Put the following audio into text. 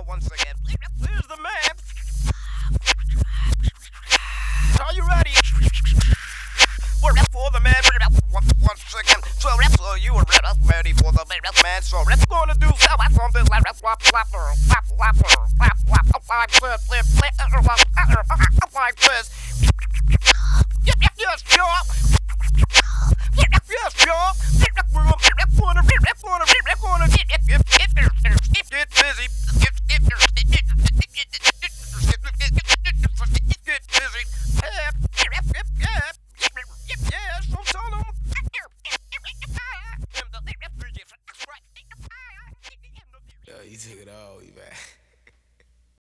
once again. Here's the man. Are you ready? We're up for the man. Once again. So you are ready for the man. So let's gonna do something like this. Yes, sure. Yes, sure. We're gonna get busy. Get busy.